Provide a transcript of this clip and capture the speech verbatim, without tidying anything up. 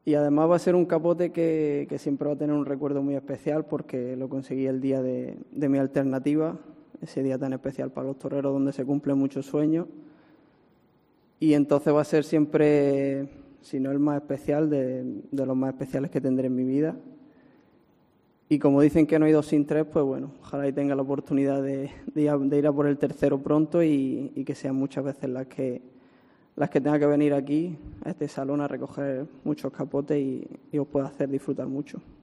Y además va a ser un capote que, que siempre va a tener un recuerdo muy especial porque lo conseguí el día de, de mi alternativa, ese día tan especial para los toreros donde se cumplen muchos sueños. Y entonces va a ser siempre, si no el más especial, de, de los más especiales que tendré en mi vida. Y como dicen que no hay dos sin tres, pues bueno, ojalá y tenga la oportunidad de, de, ir, a, de ir a por el tercero pronto y, y que sean muchas veces las que, las que tenga que venir aquí, a este salón, a recoger muchos capotes y, y os pueda hacer disfrutar mucho.